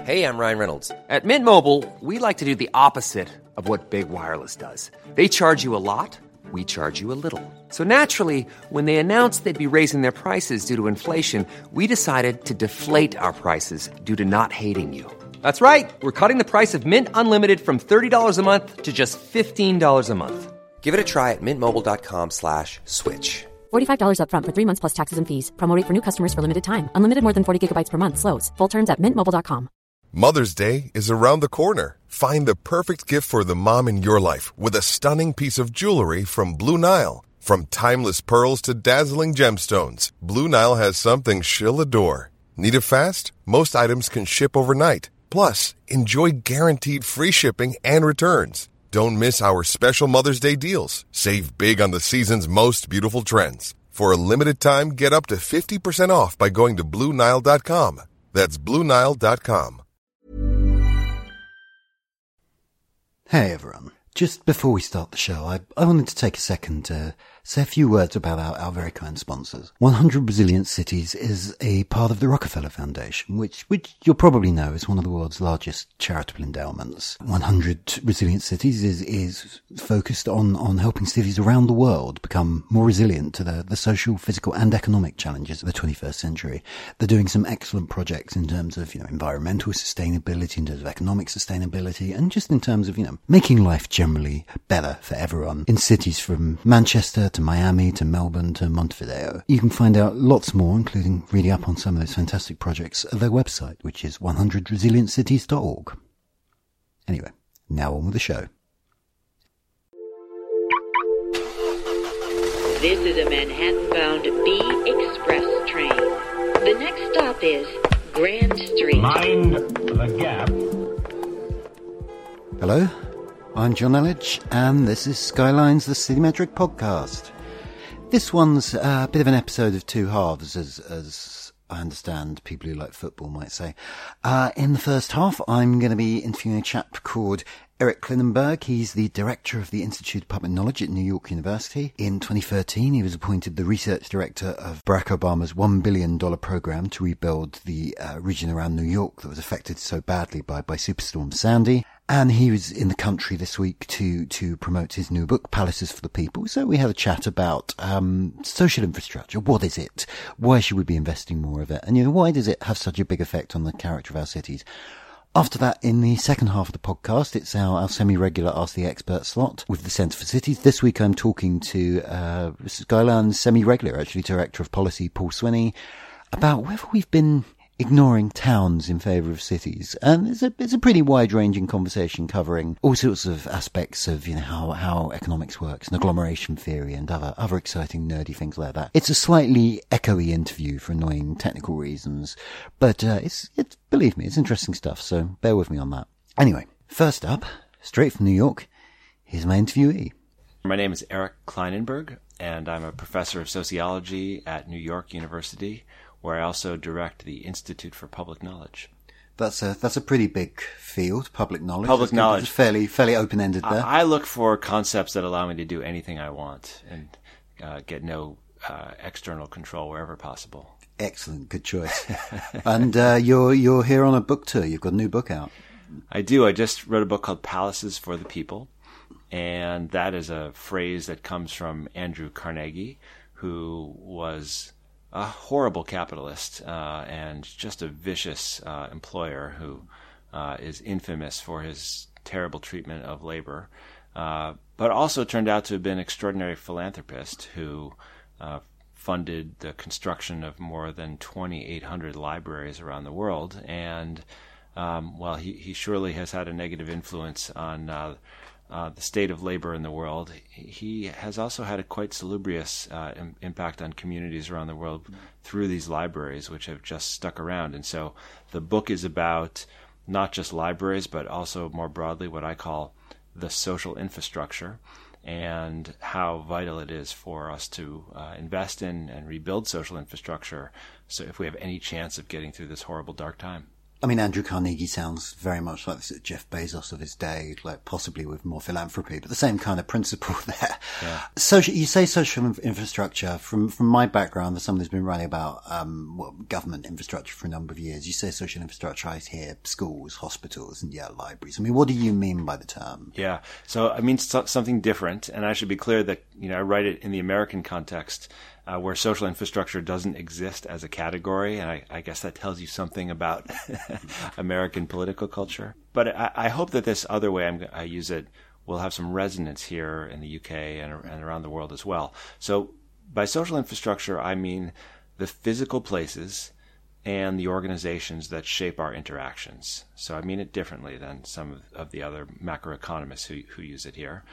Hey, I'm Ryan Reynolds. At Mint Mobile, we like to do the opposite of what Big Wireless does. They charge you a lot, we charge you a little. So naturally, when they announced they'd be raising their prices due to inflation, we decided to deflate our prices due to not hating you. That's right. We're cutting the price of Mint Unlimited from $30 a month to just $15 a month. Give it a try at mintmobile.com/switch. $45 up front for 3 months plus taxes and fees. Promo rate for new customers for limited time. Unlimited more than 40 gigabytes per month. Slows full terms at mintmobile.com. Mother's Day is around the corner. Find the perfect gift for the mom in your life with a stunning piece of jewelry from Blue Nile. From timeless pearls to dazzling gemstones, Blue Nile has something she'll adore. Need it fast? Most items can ship overnight. Plus, enjoy guaranteed free shipping and returns. Don't miss our special Mother's Day deals. Save big on the season's most beautiful trends. For a limited time, get up to 50% off by going to BlueNile.com. That's BlueNile.com. Hey everyone. Just before we start the show, I wanted to take a second to say a few words about our very kind sponsors. 100 Resilient Cities is a part of the Rockefeller Foundation, which you'll probably know is one of the world's largest charitable endowments. 100 Resilient Cities is focused on helping cities around the world become more resilient to the social, physical and economic challenges of the 21st century. They're doing some excellent projects in terms of, environmental sustainability, in terms of economic sustainability, and just in terms of, making life generally better for everyone in cities from Manchester to Miami to Melbourne to Montevideo. You can find out lots more, including reading up on some of those fantastic projects at their website, which is 100resilientcities.org. Anyway, now on with the show. This is a Manhattan-bound B Express train. The next stop is Grand Street. Mind the gap. Hello, I'm John Elledge, and this is Skylines, the Citymetric podcast. This one's a bit of an episode of two halves, as I understand people who like football might say. In the first half, I'm going to be interviewing a chap called Eric Klinenberg. He's the director of the Institute of Public Knowledge at New York University. In 2013, he was appointed the research director of Barack Obama's $1 billion program to rebuild the region around New York that was affected so badly by Superstorm Sandy. And he was in the country this week to promote his new book, Palaces for the People. So we had a chat about social infrastructure. What is it? Why should we be investing more of it? And, why does it have such a big effect on the character of our cities? After that, in the second half of the podcast, it's our semi-regular Ask the Expert slot with the Centre for Cities. This week I'm talking to Skyline's semi-regular, actually, Director of Policy, Paul Swinney, about whether we've been ignoring towns in favour of cities. And it's a pretty wide-ranging conversation covering all sorts of aspects of, how economics works and agglomeration theory and other exciting nerdy things like that. It's a slightly echoey interview for annoying technical reasons, but it's believe me, it's interesting stuff, so bear with me on that. Anyway, first up, straight from New York, here's my interviewee. My name is Eric Klinenberg, and I'm a professor of sociology at New York University, where I also direct the Institute for Public Knowledge. That's a pretty big field, public knowledge. Public knowledge. It's fairly open-ended there. I look for concepts that allow me to do anything I want and get no external control wherever possible. Excellent, good choice. And you're here on a book tour. You've got a new book out. I do. I just wrote a book called Palaces for the People, and that is a phrase that comes from Andrew Carnegie, who was a horrible capitalist and just a vicious employer who is infamous for his terrible treatment of labor, but also turned out to have been an extraordinary philanthropist who funded the construction of more than 2,800 libraries around the world. And while he surely has had a negative influence on the state of labor in the world, he has also had a quite salubrious impact on communities around the world through these libraries, which have just stuck around. And so the book is about not just libraries, but also more broadly what I call the social infrastructure, and how vital it is for us to invest in and rebuild social infrastructure, so if we have any chance of getting through this horrible dark time. I mean, Andrew Carnegie sounds very much like the Jeff Bezos of his day, like possibly with more philanthropy, but the same kind of principle there. Yeah. You say social infrastructure. From my background, as someone who's been writing about government infrastructure for a number of years, you say social infrastructure, I hear schools, hospitals, and libraries. I mean, what do you mean by the term? Yeah. So I mean something different, and I should be clear that I write it in the American context, where social infrastructure doesn't exist as a category, and I guess that tells you something about American political culture. But I hope that this other way I use it will have some resonance here in the UK and around the world as well. So by social infrastructure, I mean the physical places and the organizations that shape our interactions. So I mean it differently than some of the other macroeconomists who use it here.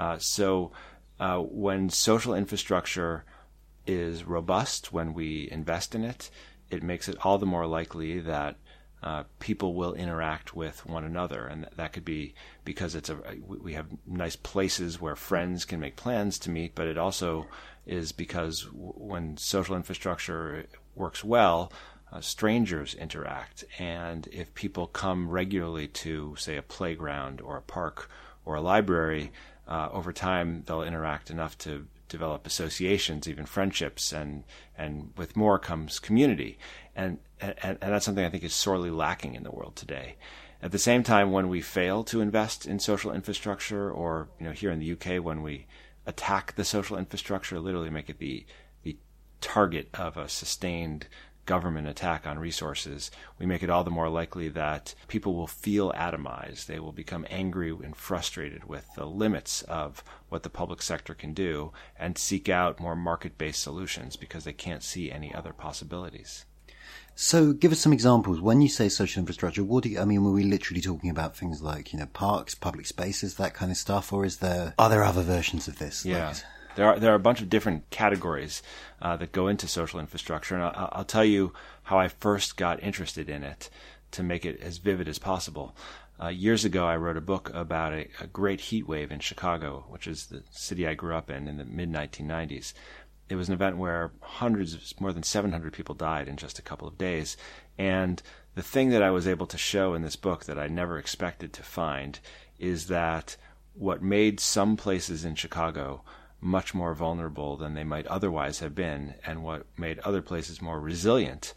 When social infrastructure is robust, when we invest in it, it makes it all the more likely that people will interact with one another, and that could be because we have nice places where friends can make plans to meet, but it also is because when social infrastructure works well, strangers interact, and if people come regularly to, say, a playground or a park or a library, over time they'll interact enough to develop associations, even friendships, and with more comes community, and that's something I think is sorely lacking in the world today. At the same time, when we fail to invest in social infrastructure, or here in the UK, when we attack the social infrastructure, literally make it the target of a sustained government attack on resources, we make it all the more likely that people will feel atomized. They will become angry and frustrated with the limits of what the public sector can do and seek out more market-based solutions because they can't see any other possibilities. So give us some examples. When you say social infrastructure, were we literally talking about things like, parks, public spaces, that kind of stuff, or are there other versions of this? Yeah. There are a bunch of different categories that go into social infrastructure, and I'll tell you how I first got interested in it to make it as vivid as possible. Years ago, I wrote a book about a great heat wave in Chicago, which is the city I grew up in the mid-1990s. It was an event where more than 700 people died in just a couple of days, and the thing that I was able to show in this book that I never expected to find is that what made some places in Chicago much more vulnerable than they might otherwise have been, and what made other places more resilient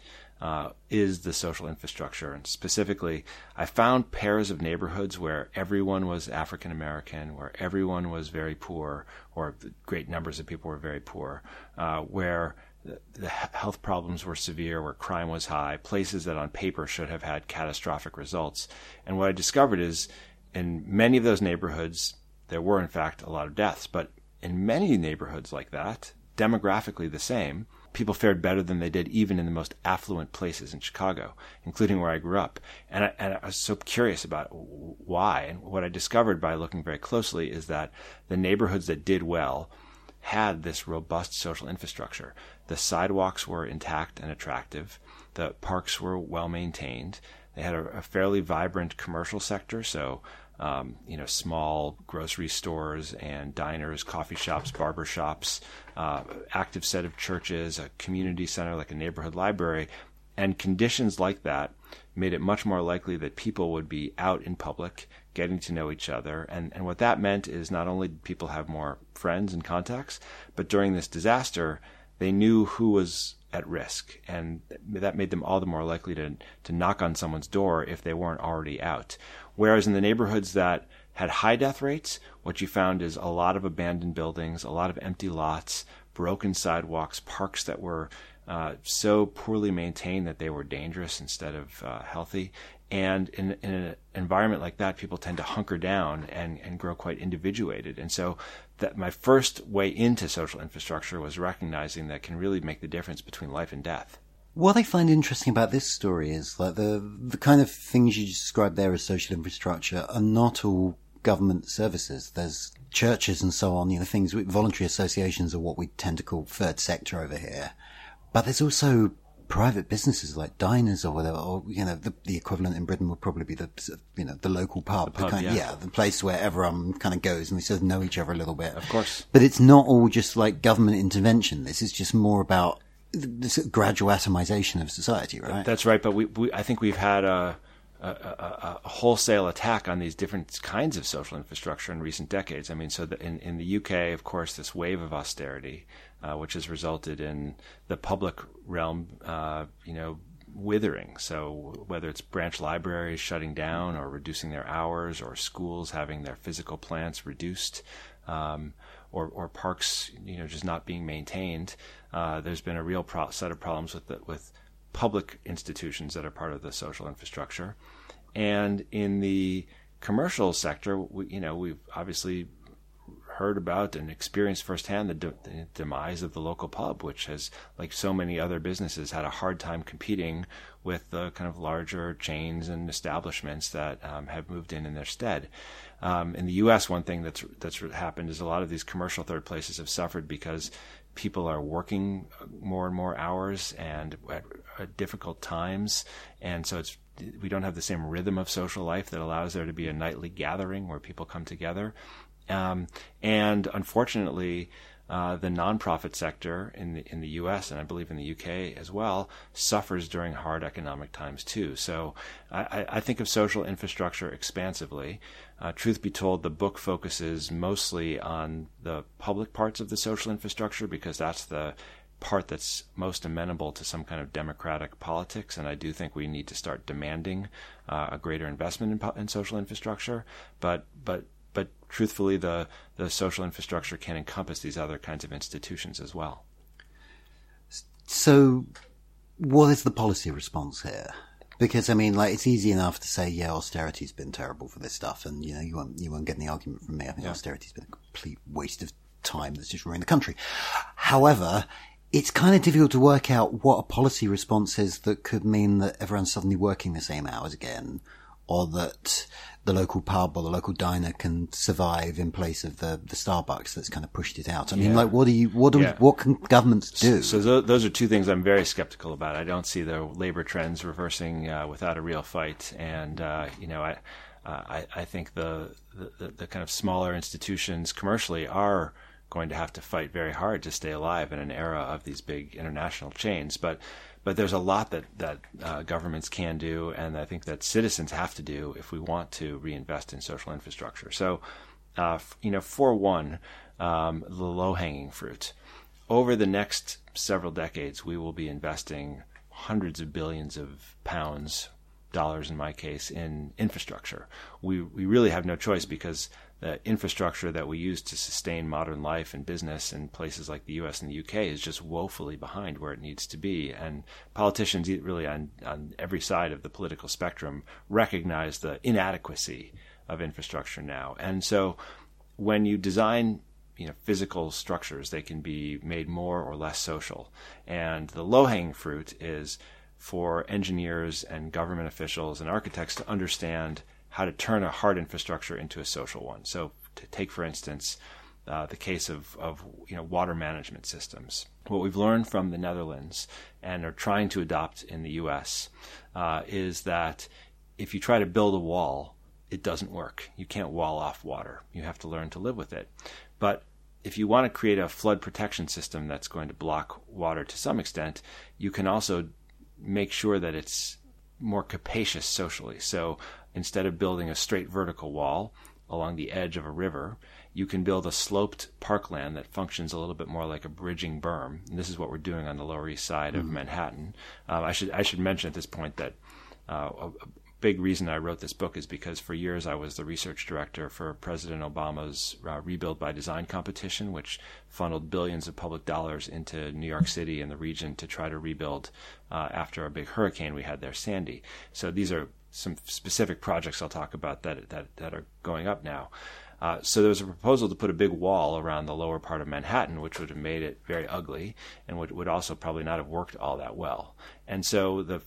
is the social infrastructure. And specifically, I found pairs of neighborhoods where everyone was African American, where everyone was very poor, or great numbers of people were very poor, where the health problems were severe, where crime was high, places that on paper should have had catastrophic results. And what I discovered is in many of those neighborhoods, there were in fact a lot of deaths, but in many neighborhoods like that, demographically the same, people fared better than they did even in the most affluent places in Chicago, including where I grew up. And I was so curious about why. And what I discovered by looking very closely is that the neighborhoods that did well had this robust social infrastructure. The sidewalks were intact and attractive. The parks were well maintained. They had a fairly vibrant commercial sector, so small grocery stores and diners, coffee shops, barber shops, active set of churches, a community center like a neighborhood library. And conditions like that made it much more likely that people would be out in public, getting to know each other. And what that meant is not only did people have more friends and contacts, but during this disaster, they knew who was at risk. And that made them all the more likely to knock on someone's door if they weren't already out. Whereas in the neighborhoods that had high death rates, what you found is a lot of abandoned buildings, a lot of empty lots, broken sidewalks, parks that were so poorly maintained that they were dangerous instead of healthy. And in an environment like that, people tend to hunker down and grow quite individuated. And so that my first way into social infrastructure was recognizing that can really make the difference between life and death. What I find interesting about this story is like the kind of things you described there as social infrastructure are not all government services. There's churches and so on, things, voluntary associations are what we tend to call third sector over here. But there's also private businesses like diners or whatever, or, the equivalent in Britain would probably be the local pub. The place where everyone kind of goes and they sort of know each other a little bit. Of course. But it's not all just like government intervention. This is just more about this gradual atomization of society, right? That's right. But I think we've had a wholesale attack on these different kinds of social infrastructure in recent decades. I mean, so in the UK, of course, this wave of austerity, which has resulted in the public realm, withering. So whether it's branch libraries shutting down or reducing their hours, or schools having their physical plants reduced, or parks, just not being maintained, there's been a real set of problems with public institutions that are part of the social infrastructure. And in the commercial sector, we've obviously heard about and experienced firsthand the demise of the local pub, which has, like so many other businesses, had a hard time competing with the kind of larger chains and establishments that have moved in their stead. In the U.S., one thing that's happened is a lot of these commercial third places have suffered because people are working more and more hours and at difficult times, and so we don't have the same rhythm of social life that allows there to be a nightly gathering where people come together. And unfortunately, the nonprofit sector in the U.S. and I believe in the UK as well suffers during hard economic times too. So I think of social infrastructure expansively. Truth be told, the book focuses mostly on the public parts of the social infrastructure because that's the part that's most amenable to some kind of democratic politics, and I do think we need to start demanding a greater investment in social infrastructure. But truthfully, the social infrastructure can encompass these other kinds of institutions as well. So what is the policy response here? Because, I mean, it's easy enough to say, austerity's been terrible for this stuff, and, you won't get any argument from me. I think austerity's been a complete waste of time that's just ruined the country. However, it's kind of difficult to work out what a policy response is that could mean that everyone's suddenly working the same hours again, or that the local pub or the local diner can survive in place of the Starbucks that's kind of pushed it out. I mean, what can governments do? So those are two things I'm very skeptical about. I don't see the labor trends reversing without a real fight, and I think the kind of smaller institutions commercially are going to have to fight very hard to stay alive in an era of these big international chains. But there's a lot that governments can do, and I think that citizens have to do if we want to reinvest in social infrastructure. So, for one, the low-hanging fruit. Over the next several decades, we will be investing hundreds of billions of pounds, dollars in my case, in infrastructure. We really have no choice because the infrastructure that we use to sustain modern life and business in places like the U.S. and the U.K. is just woefully behind where it needs to be. And politicians really on every side of the political spectrum recognize the inadequacy of infrastructure now. And so when you design physical structures, they can be made more or less social. And the low-hanging fruit is for engineers and government officials and architects to understand how to turn a hard infrastructure into a social one. So to take, for instance, the case of water management systems. What we've learned from the Netherlands and are trying to adopt in the U.S. Is that if you try to build a wall, it doesn't work. You can't wall off water. You have to learn to live with it. But if you want to create a flood protection system that's going to block water to some extent, you can also make sure that it's more capacious socially. So instead of building a straight vertical wall along the edge of a river, you can build a sloped parkland that functions a little bit more like a bridging berm. And this is what we're doing on the Lower East Side of Manhattan. I should mention at this point that a big reason I wrote this book is because for years I was the research director for President Obama's Rebuild by Design competition, which funneled billions of public dollars into New York City and the region to try to rebuild after a big hurricane we had there, Sandy. So these are some specific projects I'll talk about that are going up now. So there was a proposal to put a big wall around the lower part of Manhattan, which would have made it very ugly and would also probably not have worked all that well. And so the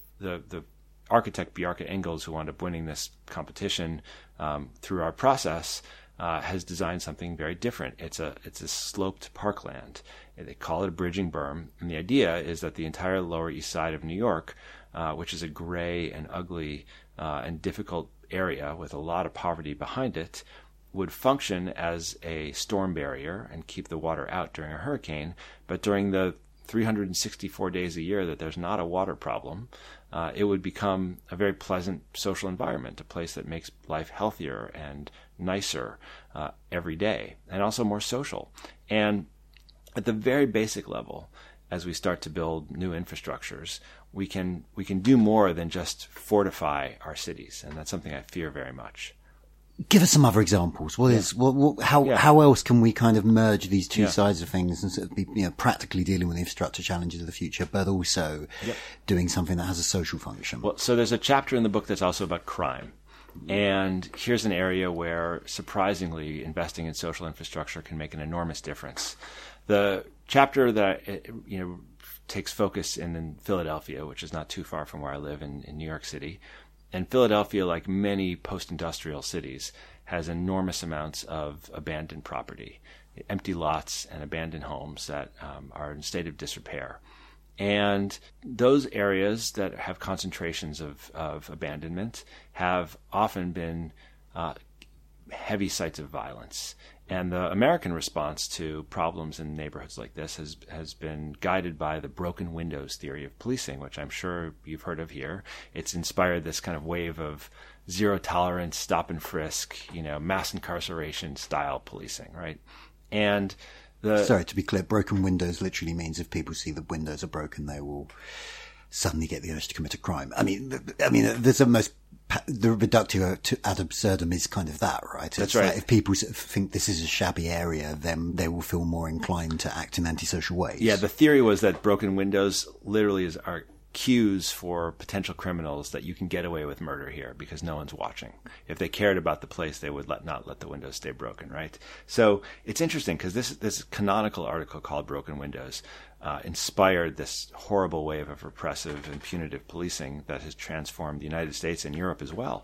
architect Bjarke Engels, who wound up winning this competition through our process, has designed something very different. It's a sloped parkland. They call it a bridging berm, and the idea is that the entire Lower East Side of New York, which is a gray and ugly and difficult area with a lot of poverty behind it, would function as a storm barrier and keep the water out during a hurricane. But during the 364 days a year that there's not a water problem, it would become a very pleasant social environment, a place that makes life healthier and nicer every day, and also more social. And at the very basic level, as we start to build new infrastructures, we can do more than just fortify our cities, and that's something I fear very much. Give us some other examples. How else can we kind of merge these two sides of things and sort of be, practically dealing with the infrastructure challenges of the future, but also doing something that has a social function? Well, so there's a chapter in the book that's also about crime. And here's an area where, surprisingly, investing in social infrastructure can make an enormous difference. The chapter that takes focus in Philadelphia, which is not too far from where I live in New York City. And Philadelphia, like many post-industrial cities, has enormous amounts of abandoned property, empty lots and abandoned homes that are in a state of disrepair. And those areas that have concentrations of abandonment have often been heavy sites of violence. And the American response to problems in neighborhoods like this has been guided by the broken windows theory of policing, which I'm sure you've heard of here. It's inspired this kind of wave of zero tolerance, stop and frisk, mass incarceration style policing, right? And sorry, to be clear, broken windows literally means if people see the windows are broken, they will suddenly get the urge to commit a crime. I mean, there's the reductio ad absurdum is kind of that, right? That's right. Like if people think this is a shabby area, then they will feel more inclined to act in antisocial ways. Yeah, the theory was that broken windows literally are cues for potential criminals that you can get away with murder here because no one's watching. If they cared about the place, they would not let the windows stay broken, right? So it's interesting because this canonical article called Broken Windows inspired this horrible wave of repressive and punitive policing that has transformed the United States and Europe as well.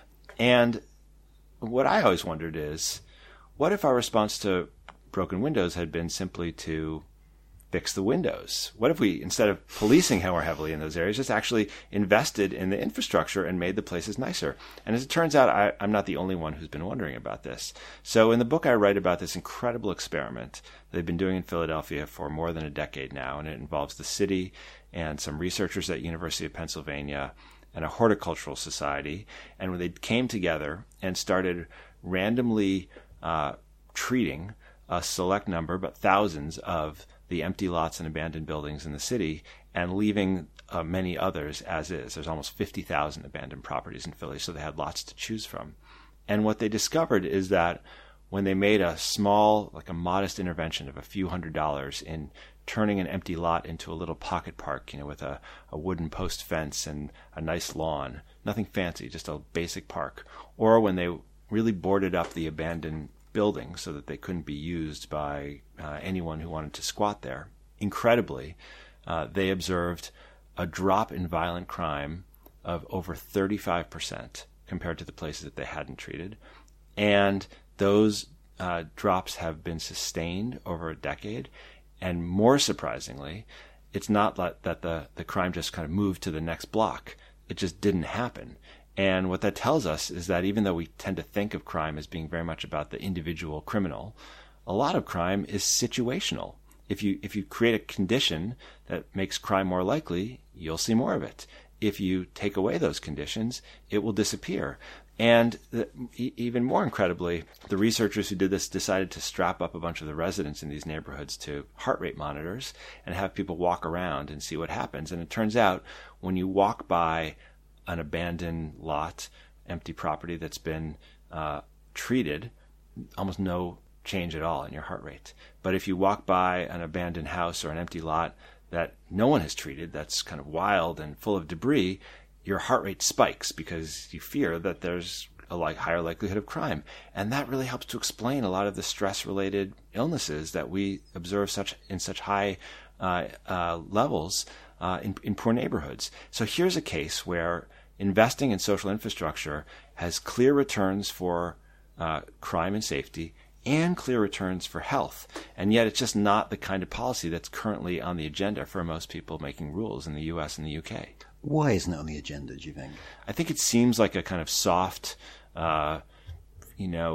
And what I always wondered is, what if our response to broken windows had been simply to fix the windows? What if we, instead of policing more heavily in those areas, just actually invested in the infrastructure and made the places nicer? And as it turns out, I'm not the only one who's been wondering about this. So in the book, I write about this incredible experiment they've been doing in Philadelphia for more than a decade now, and it involves the city and some researchers at University of Pennsylvania and a horticultural society. And when they came together and started randomly treating a select number, but thousands of the empty lots and abandoned buildings in the city and leaving many others as is. There's almost 50,000 abandoned properties in Philly, so they had lots to choose from. And what they discovered is that when they made a small, like a modest intervention of a few $100s in turning an empty lot into a little pocket park, with a wooden post fence and a nice lawn, nothing fancy, just a basic park, or when they really boarded up the abandoned building so that they couldn't be used by anyone who wanted to squat there. Incredibly, they observed a drop in violent crime of over 35% compared to the places that they hadn't treated. And those drops have been sustained over a decade. And more surprisingly, it's not that the crime just kind of moved to the next block. It just didn't happen. And what that tells us is that even though we tend to think of crime as being very much about the individual criminal, a lot of crime is situational. If you create a condition that makes crime more likely, you'll see more of it. If you take away those conditions, it will disappear. And even more incredibly, the researchers who did this decided to strap up a bunch of the residents in these neighborhoods to heart rate monitors and have people walk around and see what happens. And it turns out when you walk by an abandoned lot, empty property that's been treated, almost no change at all in your heart rate. But if you walk by an abandoned house or an empty lot that no one has treated, that's kind of wild and full of debris, your heart rate spikes because you fear that there's a higher likelihood of crime. And that really helps to explain a lot of the stress-related illnesses that we observe in such high levels in poor neighborhoods. So here's a case where investing in social infrastructure has clear returns for crime and safety and clear returns for health. And yet it's just not the kind of policy that's currently on the agenda for most people making rules in the US and the UK. Why isn't it on the agenda, do you think? I think it seems like a kind of soft,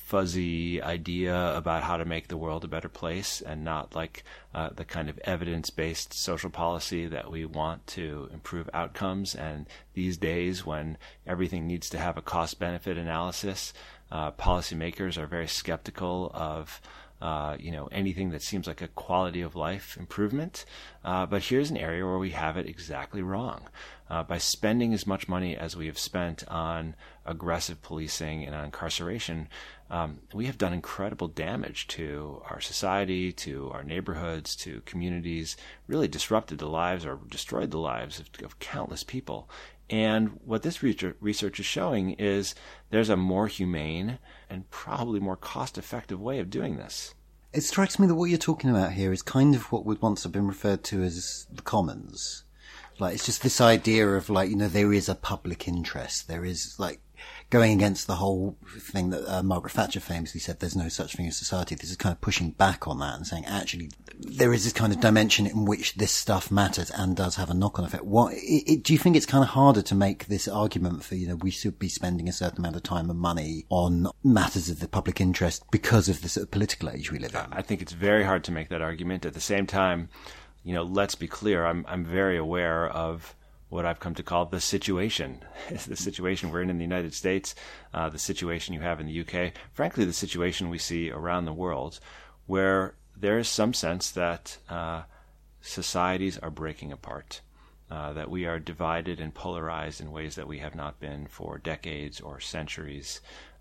fuzzy idea about how to make the world a better place, and not like the kind of evidence-based social policy that we want to improve outcomes. And these days, when everything needs to have a cost-benefit analysis, policymakers are very skeptical of anything that seems like a quality of life improvement. But here's an area where we have it exactly wrong. By spending as much money as we have spent on aggressive policing and on incarceration, we have done incredible damage to our society, to our neighborhoods, to communities, really disrupted the lives or destroyed the lives of countless people. And what this research is showing is there's a more humane and probably more cost-effective way of doing this. It strikes me that what you're talking about here is kind of what would once have been referred to as the commons. Like, it's just this idea of, like, there is a public interest. There is, like, going against the whole thing that Margaret Thatcher famously said, there's no such thing as society. This is kind of pushing back on that and saying, actually, there is this kind of dimension in which this stuff matters and does have a knock-on effect. Do you think it's kind of harder to make this argument for, we should be spending a certain amount of time and money on matters of the public interest because of the sort of political age we live in? I think it's very hard to make that argument. At the same time, let's be clear, I'm very aware of what I've come to call the situation. It's the situation we're in the United States, the situation you have in the UK, frankly, the situation we see around the world, where there is some sense that societies are breaking apart, that we are divided and polarized in ways that we have not been for decades or centuries,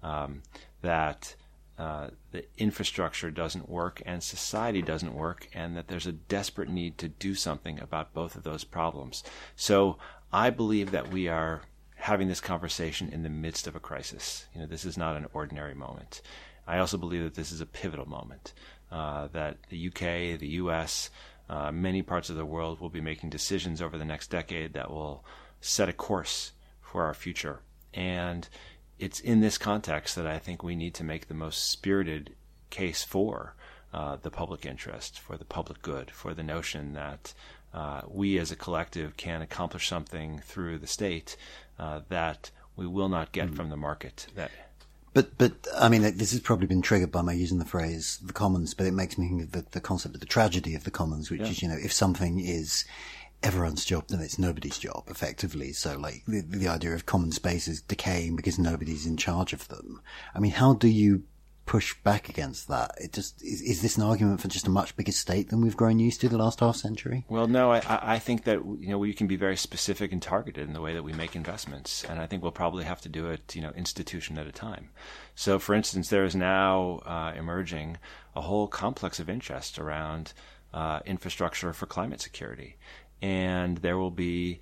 that the infrastructure doesn't work and society doesn't work, and that there's a desperate need to do something about both of those problems. So I believe that we are having this conversation in the midst of a crisis. This is not an ordinary moment. I also believe that this is a pivotal moment, that the UK, the US, many parts of the world will be making decisions over the next decade that will set a course for our future. And it's in this context that I think we need to make the most spirited case for the public interest, for the public good, for the notion that we as a collective can accomplish something through the state that we will not get from the market. But I mean, this has probably been triggered by my using the phrase "the commons," but it makes me think of the concept of the tragedy of the commons, which is, if something is everyone's job, then it's nobody's job, effectively. So, like, the idea of common spaces decaying because nobody's in charge of them. I mean, how do you push back against that? Is this an argument for just a much bigger state than we've grown used to the last half century? Well, no, I think that, we can be very specific and targeted in the way that we make investments. And I think we'll probably have to do it, institution at a time. So, for instance, there is now emerging a whole complex of interest around infrastructure for climate security. And there will be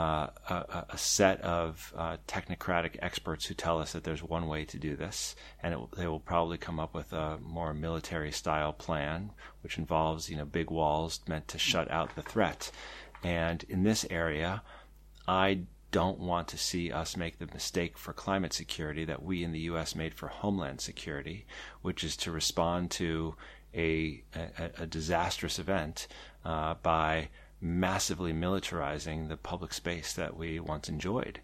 a set of technocratic experts who tell us that there's one way to do this, and they will probably come up with a more military-style plan, which involves, big walls meant to shut out the threat. And in this area, I don't want to see us make the mistake for climate security that we in the U.S. made for homeland security, which is to respond to a disastrous event by massively militarizing the public space that we once enjoyed.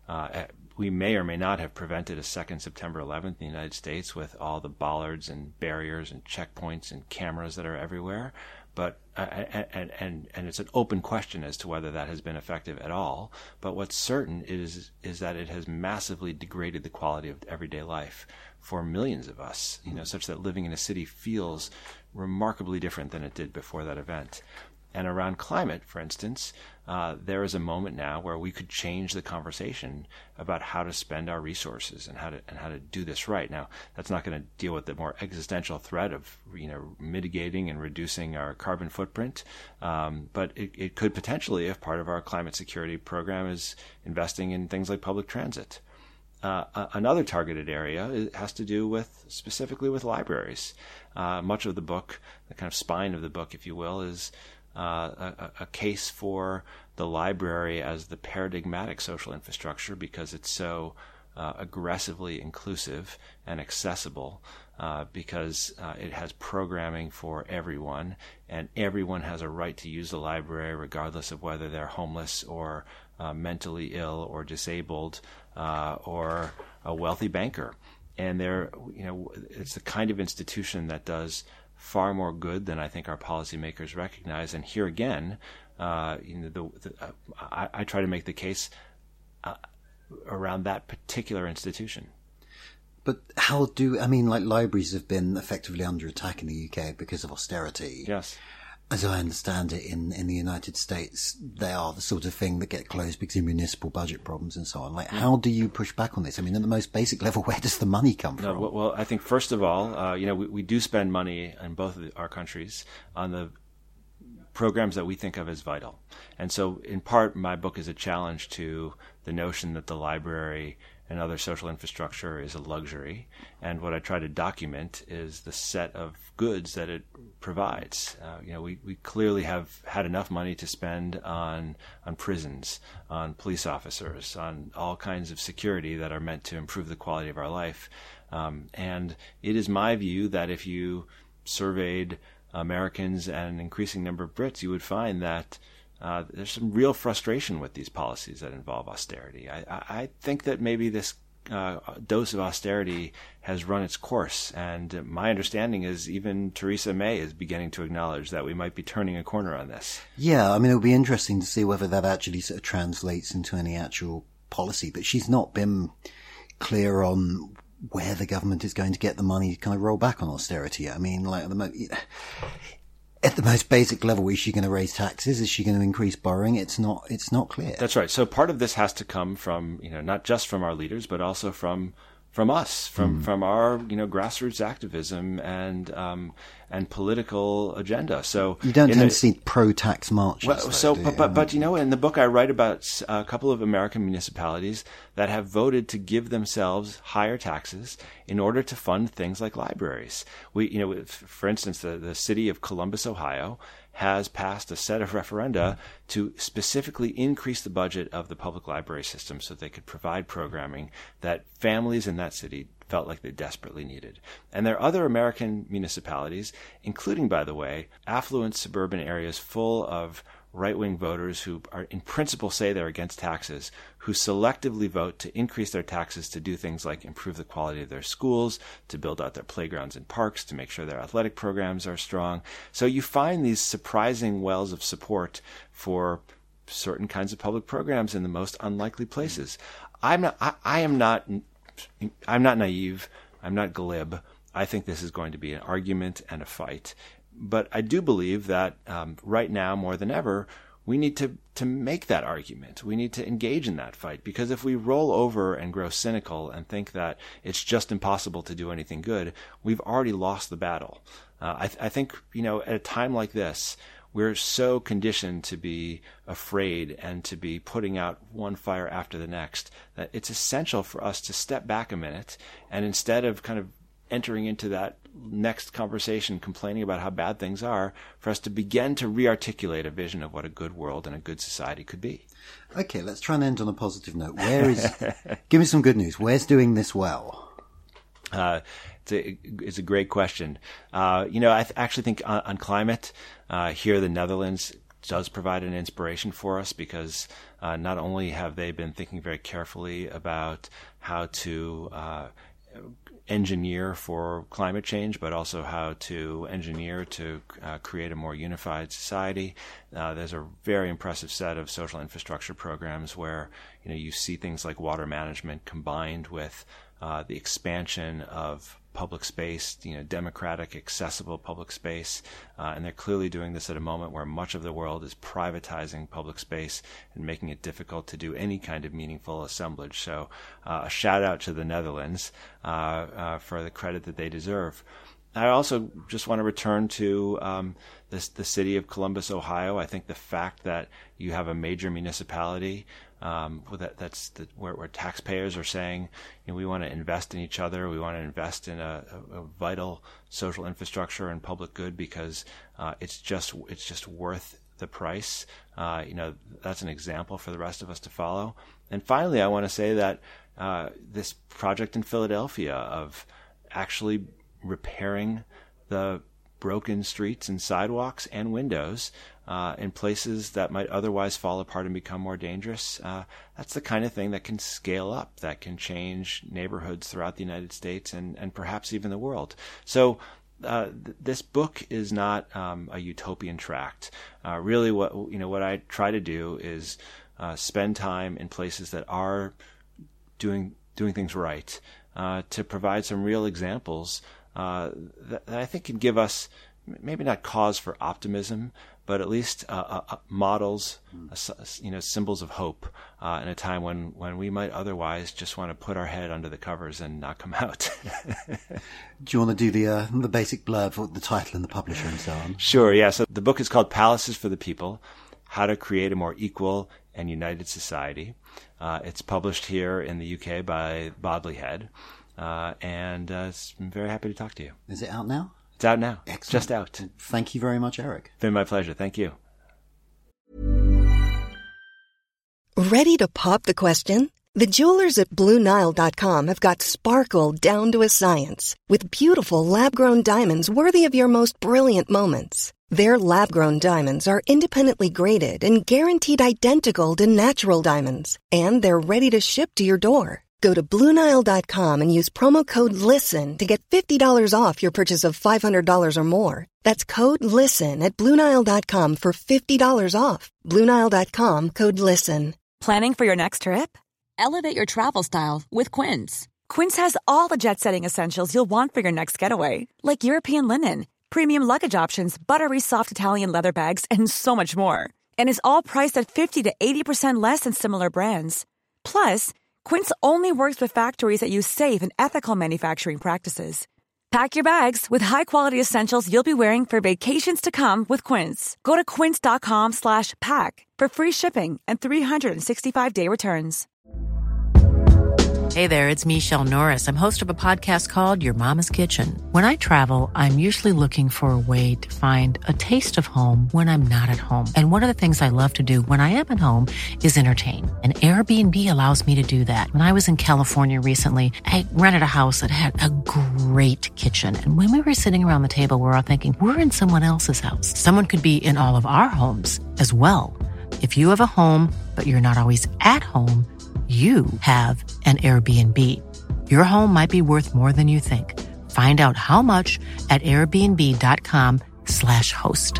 We may or may not have prevented a second September 11th in the United States with all the bollards and barriers and checkpoints and cameras that are everywhere, but and it's an open question as to whether that has been effective at all. But what's certain is that it has massively degraded the quality of everyday life for millions of us, such that living in a city feels remarkably different than it did before that event. And around climate, for instance, there is a moment now where we could change the conversation about how to spend our resources and how to do this right. Now, that's not going to deal with the more existential threat of mitigating and reducing our carbon footprint, but it could potentially, if part of our climate security program is investing in things like public transit. Another targeted area has to do specifically with libraries. Much of the book, the kind of spine of the book, if you will, is a case for the library as the paradigmatic social infrastructure because it's so aggressively inclusive and accessible, because it has programming for everyone, and everyone has a right to use the library regardless of whether they're homeless or mentally ill or disabled or a wealthy banker. and it's the kind of institution that does far more good than I think our policymakers recognize. And here again, I try to make the case around that particular institution. But libraries have been effectively under attack in the UK because of austerity. Yes. As I understand it, in the United States, they are the sort of thing that get closed because of municipal budget problems and so on. How do you push back on this? I mean, at the most basic level, where does the money come from? Well, I think first of all, we do spend money in both of our countries on the programs that we think of as vital. And so, in part, my book is a challenge to the notion that the library and other social infrastructure is a luxury. And what I try to document is the set of goods that it provides. We clearly have had enough money to spend on prisons, on police officers, on all kinds of security that are meant to improve the quality of our life. And it is my view that if you surveyed Americans and an increasing number of Brits, you would find that there's some real frustration with these policies that involve austerity. I think that maybe this dose of austerity has run its course, and my understanding is even Theresa May is beginning to acknowledge that we might be turning a corner on this. Yeah, I mean, it'll be interesting to see whether that actually sort of translates into any actual policy, but she's not been clear on where the government is going to get the money to kind of roll back on austerity. I mean, at the most basic level, is she going to raise taxes? Is she going to increase borrowing? It's not clear. That's right. So part of this has to come from, not just from our leaders, but also from us, from our, grassroots activism and political agenda. So you don't tend to see pro-tax marches. But in the book I write about a couple of American municipalities that have voted to give themselves higher taxes in order to fund things like libraries. For instance, the city of Columbus, Ohio, has passed a set of referenda to specifically increase the budget of the public library system so they could provide programming that families in that city felt like they desperately needed. And there are other American municipalities, including, by the way, affluent suburban areas full of right-wing voters who are in principle say they're against taxes, who selectively vote to increase their taxes to do things like improve the quality of their schools, to build out their playgrounds and parks, to make sure their athletic programs are strong. So you find these surprising wells of support for certain kinds of public programs in the most unlikely places. I'm not naive. I'm not glib. I think this is going to be an argument and a fight. But I do believe that right now, more than ever, we need to make that argument. We need to engage in that fight, because if we roll over and grow cynical and think that it's just impossible to do anything good, we've already lost the battle. I think, at a time like this, we're so conditioned to be afraid and to be putting out one fire after the next that it's essential for us to step back a minute, and instead of kind of entering into that next conversation complaining about how bad things are, for us to begin to re-articulate a vision of what a good world and a good society could be. Okay, let's try and end on a positive note. Give me some good news. Where's doing this well? It's a great question. I actually think on climate, here the Netherlands does provide an inspiration for us, because not only have they been thinking very carefully about how to engineer for climate change, but also how to engineer to create a more unified society. There's a very impressive set of social infrastructure programs where you see things like water management combined with the expansion of public space, democratic, accessible public space. And they're clearly doing this at a moment where much of the world is privatizing public space and making it difficult to do any kind of meaningful assemblage. So a shout out to the Netherlands for the credit that they deserve. I also just want to return to the city of Columbus, Ohio. I think the fact that you have a major municipality where taxpayers are saying, we want to invest in each other, we want to invest in a vital social infrastructure and public good because it's just worth the price. That's an example for the rest of us to follow. And finally, I want to say that this project in Philadelphia of actually repairing the broken streets and sidewalks and windows in places that might otherwise fall apart and become more dangerous. That's the kind of thing that can scale up, that can change neighborhoods throughout the United States and perhaps even the world. So this book is not a utopian tract. Really, what I try to do is spend time in places that are doing things right, to provide some real examples that I think can give us maybe not cause for optimism, but at least models, symbols of hope in a time when we might otherwise just want to put our head under the covers and not come out. Do you want to do the basic blurb for the title and the publisher and so on? Sure, yeah. So the book is called Palaces for the People, How to Create a More Equal and United Society. It's published here in the UK by Bodley Head, and I'm very happy to talk to you. Is it out now? It's out now. Excellent. Just out. Thank you very much, Eric. It's been my pleasure. Thank you. Ready to pop the question? The jewelers at BlueNile.com have got sparkle down to a science with beautiful lab-grown diamonds worthy of your most brilliant moments. Their lab-grown diamonds are independently graded and guaranteed identical to natural diamonds, and they're ready to ship to your door. Go to BlueNile.com and use promo code LISTEN to get $50 off your purchase of $500 or more. That's code LISTEN at BlueNile.com for $50 off. BlueNile.com, code LISTEN. Planning for your next trip? Elevate your travel style with Quince. Quince has all the jet-setting essentials you'll want for your next getaway, like European linen, premium luggage options, buttery soft Italian leather bags, and so much more. And is all priced at 50 to 80% less than similar brands. Plus, Quince only works with factories that use safe and ethical manufacturing practices. Pack your bags with high-quality essentials you'll be wearing for vacations to come with Quince. Go to quince.com/pack for free shipping and 365-day returns. Hey there, it's Michelle Norris. I'm host of a podcast called Your Mama's Kitchen. When I travel, I'm usually looking for a way to find a taste of home when I'm not at home. And one of the things I love to do when I am at home is entertain. And Airbnb allows me to do that. When I was in California recently, I rented a house that had a great kitchen. And when we were sitting around the table, we were all thinking, we're in someone else's house. Someone could be in all of our homes as well. If you have a home, but you're not always at home, you have an Airbnb. Your home might be worth more than you think. Find out how much at airbnb.com/host.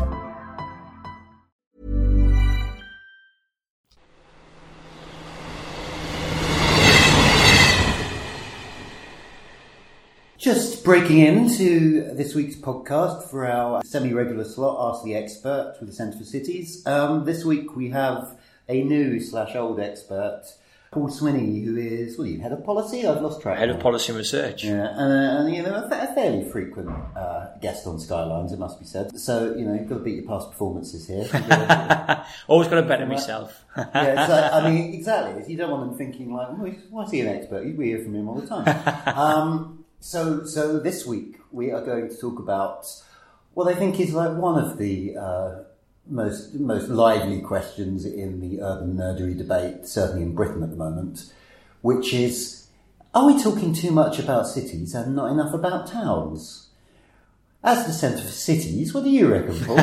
Just breaking into this week's podcast for our semi-regular slot, Ask the Expert with the Centre for Cities. This week we have a new/old expert, Paul Swinney, who is, head of policy? I've lost track. Head of policy and research. Yeah, and a fairly frequent guest on Skylines, it must be said. So, you've got to beat your past performances here. Always got to better myself. Yeah, so, exactly. You don't want them thinking like, why is he an expert? We hear from him all the time. So this week we are going to talk about what I think is like one of the most lively questions in the urban nerdery debate, certainly in Britain at the moment, which is, are we talking too much about cities and not enough about towns? As the Centre for Cities, what do you reckon, Paul?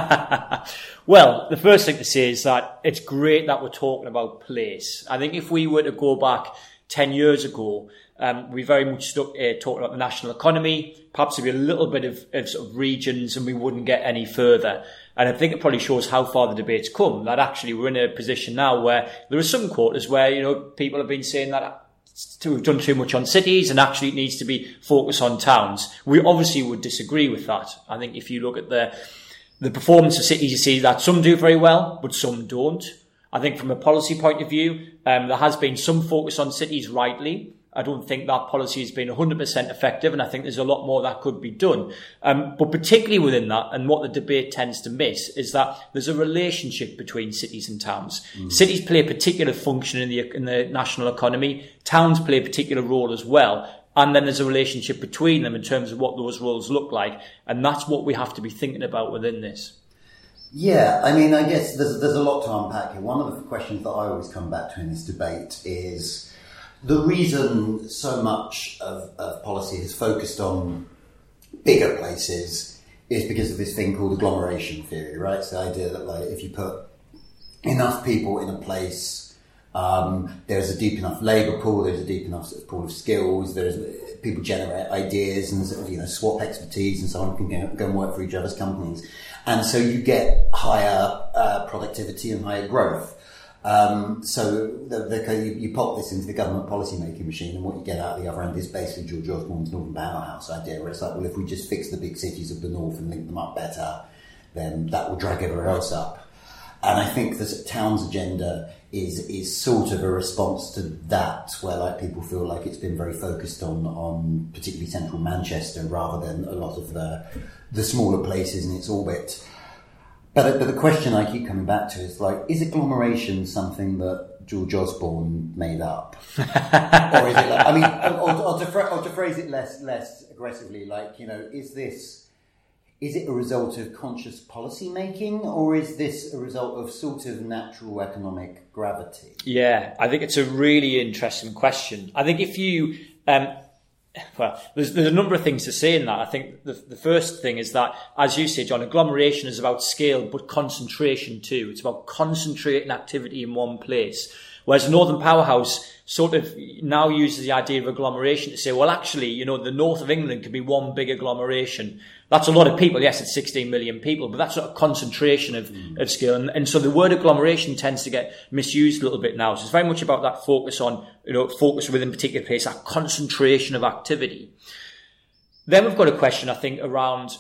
Well, the first thing to say is that it's great that we're talking about place. I think if we were to go back 10 years ago, we very much stuck talking about the national economy, perhaps there'd be a little bit of sort of regions and we wouldn't get any further. And I think it probably shows how far the debate's come, that actually we're in a position now where there are some quarters where, people have been saying that we've done too much on cities and actually it needs to be focused on towns. We obviously would disagree with that. I think if you look at the performance of cities, you see that some do very well, but some don't. I think from a policy point of view, there has been some focus on cities rightly. I don't think that policy has been 100% effective, and I think there's a lot more that could be done. But particularly within that, and what the debate tends to miss, is that there's a relationship between cities and towns. Cities play a particular function in the national economy. Towns play a particular role as well. And then there's a relationship between them in terms of what those roles look like. And that's what we have to be thinking about within this. Yeah, I guess there's a lot to unpack here. One of the questions that I always come back to in this debate is the reason so much of policy has focused on bigger places is because of this thing called agglomeration theory, right? It's the idea that like if you put enough people in a place, there's a deep enough labour pool, there's a deep enough sort of pool of skills, people generate ideas and sort of, swap expertise and so on, can go and work for each other's companies. And so you get higher productivity and higher growth. So you pop this into the government policy making machine, and what you get out the other end is basically George Osborne's Northern Powerhouse idea, where it's like, well, if we just fix the big cities of the north and link them up better, then that will drag everywhere else up. And I think the town's agenda is sort of a response to that, where like people feel like it's been very focused on particularly central Manchester rather than a lot of the smaller places in its orbit. But the question I keep coming back to is like, is agglomeration something that George Osborne made up? Or is it like, I mean, or to phrase it less aggressively, like, is it a result of conscious policy making, or is this a result of sort of natural economic gravity? Yeah, I think it's a really interesting question. I think if you... well, there's a number of things to say in that. I think the first thing is that, as you say, John, agglomeration is about scale, but concentration too. It's about concentrating activity in one place. Whereas Northern Powerhouse sort of now uses the idea of agglomeration to say, well, actually, the north of England could be one big agglomeration. That's a lot of people. Yes, it's 16 million people, but that's sort of concentration of scale. And so the word agglomeration tends to get misused a little bit now. So it's very much about that focus on, focus within a particular place, that concentration of activity. Then we've got a question, I think, around,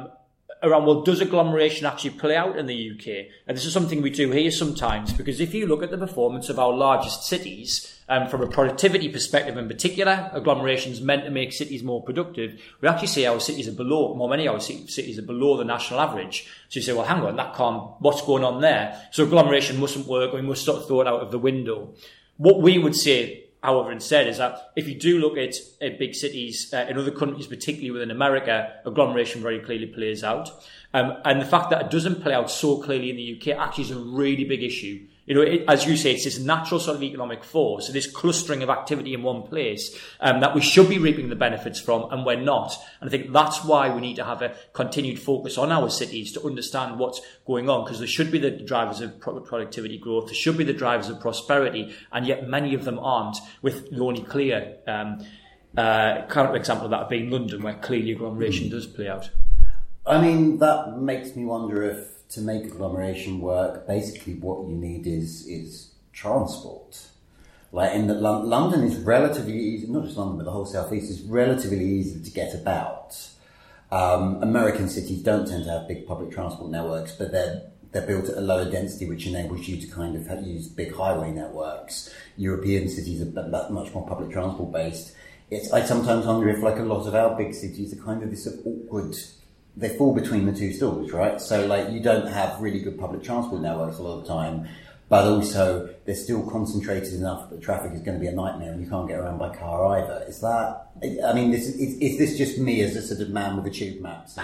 well, does agglomeration actually play out in the UK? And this is something we do here sometimes, because if you look at the performance of our largest cities, from a productivity perspective in particular, agglomeration is meant to make cities more productive. We actually say our cities are many of our cities are below the national average. So you say, well, hang on, what's going on there? So agglomeration mustn't work, we must sort of throw it out of the window. What we would say, however, instead, is that if you do look at big cities in other countries, particularly within America, agglomeration very clearly plays out. And the fact that it doesn't play out so clearly in the UK actually is a really big issue. As you say, it's this natural sort of economic force, so this clustering of activity in one place that we should be reaping the benefits from, and we're not. And I think that's why we need to have a continued focus on our cities to understand what's going on, because there should be the drivers of productivity growth, there should be the drivers of prosperity, and yet many of them aren't, with the only clear current example of that being London, where clearly agglomeration does play out. I mean, that makes me wonder if, to make agglomeration work, basically what you need is transport. Like London is relatively easy, not just London, but the whole southeast is relatively easy to get about. American cities don't tend to have big public transport networks, but they're built at a lower density, which enables you to kind of use big highway networks. European cities are much more public transport based. I sometimes wonder if, like, a lot of our big cities are kind of this awkward. They fall between the two stools, right? So, like, you don't have really good public transport networks a lot of the time, but also they're still concentrated enough that the traffic is going to be a nightmare and you can't get around by car either. Is this just me as a sort of man with a tube map? So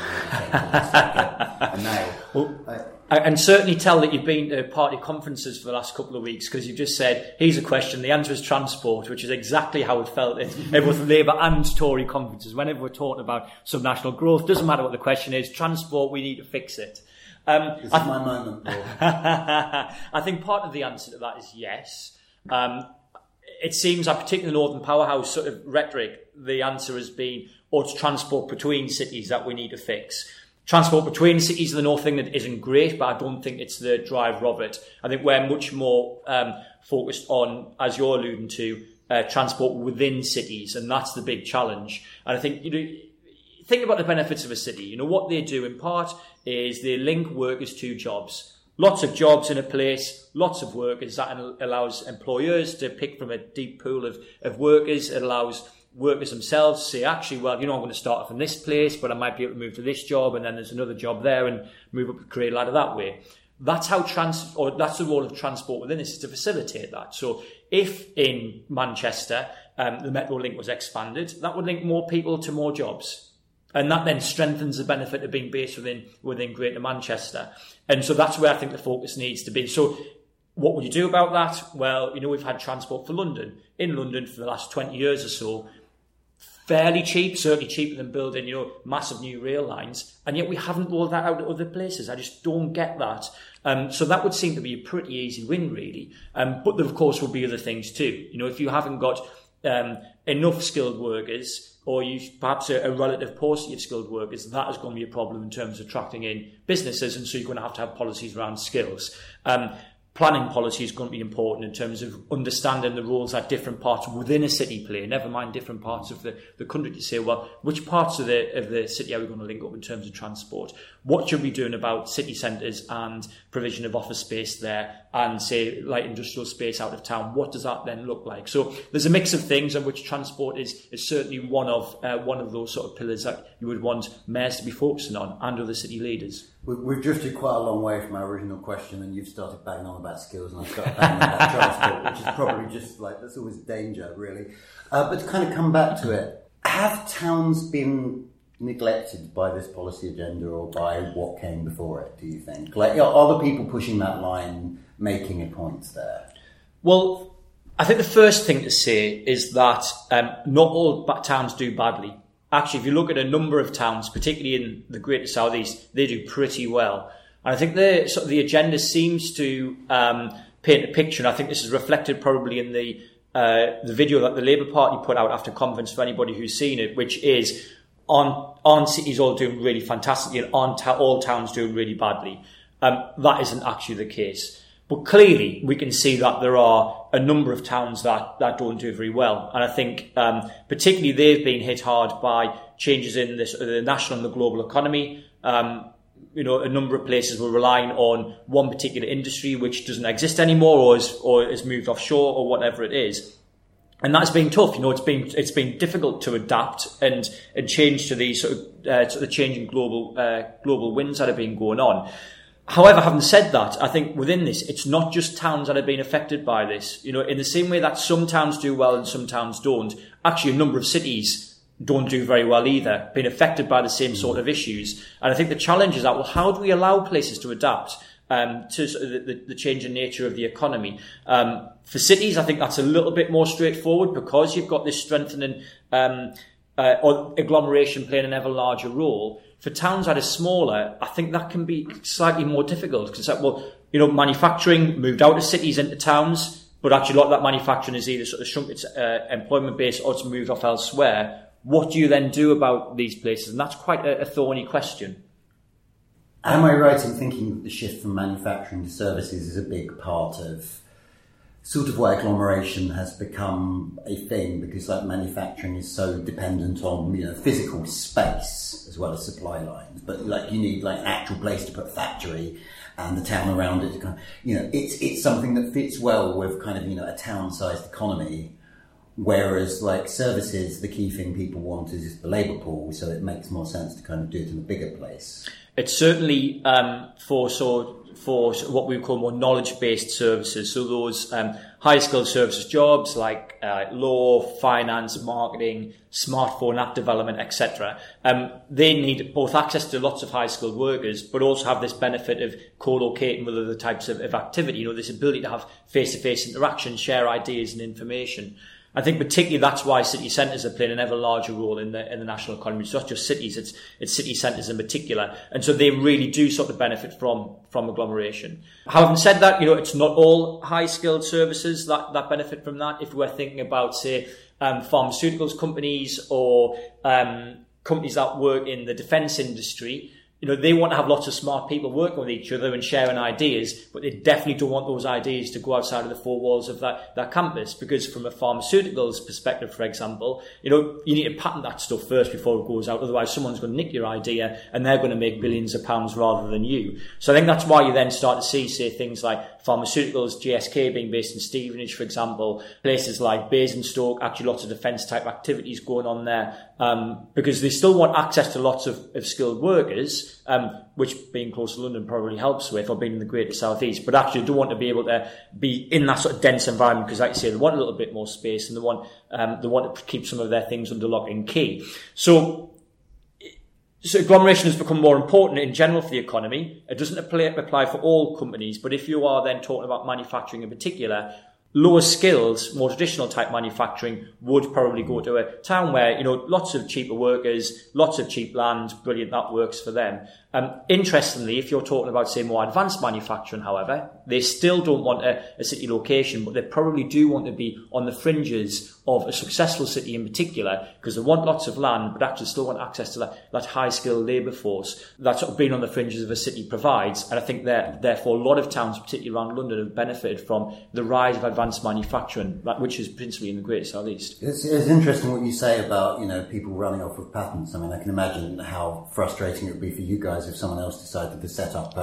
a nail. Well, I can certainly tell that you've been to party conferences for the last couple of weeks, because you've just said, here's a question, the answer is transport, which is exactly how it felt in both Labour and Tory conferences. Whenever we're talking about subnational growth, doesn't matter what the question is, transport, we need to fix it. This is my moment, Paul. I think part of the answer to that is yes. It seems like, particularly the Northern Powerhouse sort of rhetoric, the answer has been, it's transport between cities that we need to fix. Transport between cities in the North of England isn't great, but I don't think it's the driver of it. I think we're much more focused on, as you're alluding to, transport within cities, and that's the big challenge. And I think, think about the benefits of a city. What they do in part is they link workers to jobs. Lots of jobs in a place, lots of workers. That allows employers to pick from a deep pool of workers. It allows workers themselves to say, actually, well, I'm going to start off in this place, but I might be able to move to this job, and then there's another job there, and move up the career ladder that way. That's how that's the role of transport within this, is to facilitate that. So if in Manchester the Metrolink was expanded, that would link more people to more jobs. And that then strengthens the benefit of being based within Greater Manchester. And so that's where I think the focus needs to be. So what would you do about that? Well, we've had Transport for London. In London for the last 20 years or so, fairly cheap, certainly cheaper than building, massive new rail lines, and yet we haven't rolled that out to other places. I just don't get that. So that would seem to be a pretty easy win, really. But there, of course, will be other things too. If you haven't got enough skilled workers, or you perhaps a relative paucity of skilled workers, that is going to be a problem in terms of attracting in businesses, and so you're going to have policies around skills. Planning policy is going to be important in terms of understanding the roles that different parts within a city play, never mind different parts of the country, to say, well, which parts of the city are we going to link up in terms of transport? What should we be doing about city centres and provision of office space there, and say light industrial space out of town? What does that then look like? So there's a mix of things, of which transport is certainly one of those sort of pillars that you would want mayors to be focusing on, and other city leaders. We've drifted quite a long way from our original question, and you've started banging on about skills, and I've started banging on about transport, which is probably just that's always danger, really. But to kind of come back to it, have towns been neglected by this policy agenda, or by what came before it, do you think? Are the people pushing that line making a point there? Well, I think the first thing to say is that not all towns do badly. Actually, if you look at a number of towns, particularly in the Greater South East, they do pretty well. And I think the agenda seems to paint a picture, and I think this is reflected probably in the video that the Labour Party put out after conference, for anybody who's seen it, which is, aren't cities all doing really fantastically, and aren't all towns doing really badly? That isn't actually the case. But clearly, we can see that there are a number of towns that don't do very well. And I think particularly they've been hit hard by changes in the national and the global economy. A number of places were relying on one particular industry which doesn't exist anymore, or is moved offshore, or whatever it is. And that's been tough. It's been difficult to adapt and change to these sort of changing global winds that have been going on. However, having said that, I think within this, it's not just towns that have been affected by this. In the same way that some towns do well and some towns don't, actually a number of cities don't do very well either, being affected by the same sort of issues. And I think the challenge is that, well, how do we allow places to adapt to the changing nature of the economy? For cities, I think that's a little bit more straightforward, because you've got this strengthening or agglomeration playing an ever larger role. For towns that are smaller, I think that can be slightly more difficult, because manufacturing moved out of cities into towns, but actually a lot of that manufacturing is either sort of shrunk its employment base, or it's moved off elsewhere. What do you then do about these places? And that's quite a thorny question. Am I right in thinking that the shift from manufacturing to services is a big part of sort of why agglomeration has become a thing, because manufacturing is so dependent on physical space as well as supply lines, but you need an actual place to put factory, and the town around it it's something that fits well with kind of a town-sized economy, whereas services, the key thing people want is the labour pool, so it makes more sense to kind of do it in a bigger place. It's certainly for what we call more knowledge-based services. So those high-skilled services jobs like law, finance, marketing, smartphone app development, etc. They need both access to lots of high-skilled workers, but also have this benefit of co-locating with other types of activity. This ability to have face-to-face interaction, share ideas and information. I think particularly that's why city centres are playing an ever larger role in the national economy. It's not just cities, it's city centres in particular. And so they really do sort of benefit from agglomeration. Having said that, it's not all high-skilled services that benefit from that. If we're thinking about, say, pharmaceuticals companies, or companies that work in the defence industry, they want to have lots of smart people working with each other and sharing ideas, but they definitely don't want those ideas to go outside of the four walls of that campus, because from a pharmaceuticals perspective, for example, you need to patent that stuff first before it goes out. Otherwise, someone's going to nick your idea and they're going to make billions of pounds rather than you. So I think that's why you then start to see, say, things like pharmaceuticals, GSK being based in Stevenage, for example, places like Basingstoke, actually lots of defence type activities going on there, because they still want access to lots of skilled workers, which being close to London probably helps with, or being in the Greater South East, but actually don't want to be able to be in that sort of dense environment, because, like you say, they want a little bit more space, and they want to keep some of their things under lock and key. So agglomeration has become more important in general for the economy. It doesn't apply for all companies, but if you are then talking about manufacturing in particular, lower skilled, more traditional type manufacturing would probably go to a town where, lots of cheaper workers, lots of cheap land, brilliant, that works for them. Interestingly, if you're talking about, say, more advanced manufacturing, however, they still don't want a city location, but they probably do want to be on the fringes of a successful city in particular, because they want lots of land, but actually still want access to that high-skilled labour force that sort of being on the fringes of a city provides. And I think that, therefore, a lot of towns, particularly around London, have benefited from the rise of advanced manufacturing, which is principally in the Great South East. It's interesting what you say about, people running off with patents. I mean, I can imagine how frustrating it would be for you guys if someone else decided to set up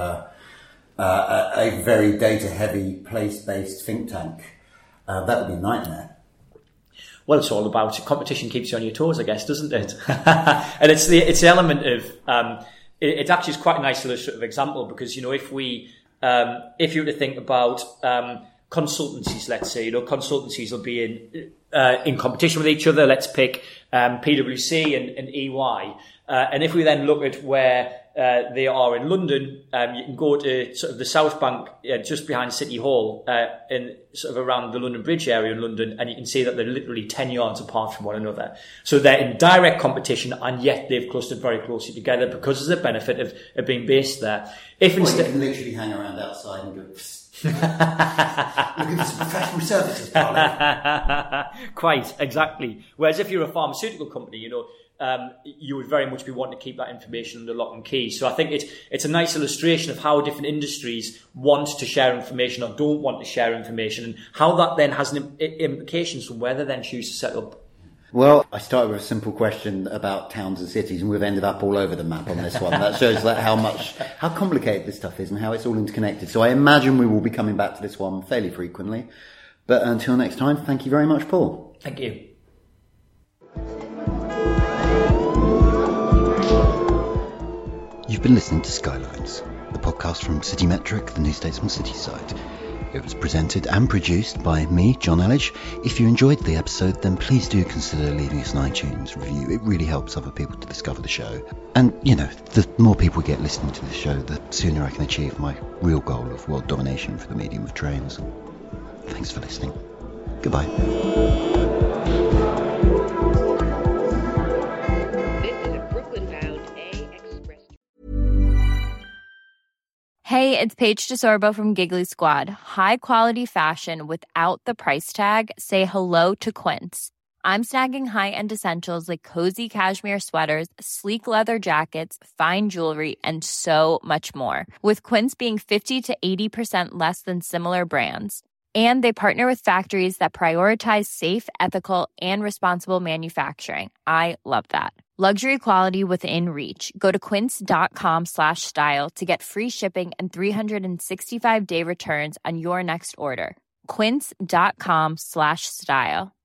a very data-heavy, place-based think tank. That would be a nightmare. Well, it's all about competition keeps you on your toes, I guess, doesn't it? And it's the element of it actually is quite a nice illustrative example, because if you were to think about consultancies, let's say, consultancies will be in competition with each other. Let's pick PwC and EY. And if we then look at where they are in London, you can go to sort of the South Bank, just behind City Hall, in sort of around the London Bridge area in London, and you can see that they're literally 10 yards apart from one another. So they're in direct competition, and yet they've clustered very closely together because of the benefit of being based there. If instead, you can literally hang around outside and go, look at this professional services, darling. Quite, exactly. Whereas if you're a pharmaceutical company, you would very much be wanting to keep that information under lock and key. So I think it's a nice illustration of how different industries want to share information or don't want to share information, and how that then has implications from where they then choose to set up. Well, I started with a simple question about towns and cities, and we've ended up all over the map on this one. That shows how complicated this stuff is and how it's all interconnected. So I imagine we will be coming back to this one fairly frequently. But until next time, thank you very much, Paul. Thank you. You've been listening to Skylines, the podcast from Citymetric, the New Statesman City site. It was presented and produced by me, John Elledge. If you enjoyed the episode, then please do consider leaving us an iTunes review. It really helps other people to discover the show. And, the more people get listening to the show, the sooner I can achieve my real goal of world domination for the medium of trains. Thanks for listening. Goodbye. Hey, it's Paige DeSorbo from Giggly Squad. High quality fashion without the price tag. Say hello to Quince. I'm snagging high-end essentials like cozy cashmere sweaters, sleek leather jackets, fine jewelry, and so much more. With Quince being 50 to 80% less than similar brands. And they partner with factories that prioritize safe, ethical, and responsible manufacturing. I love that. Luxury quality within reach. Go to quince.com/style to get free shipping and 365-day returns on your next order. Quince.com/style.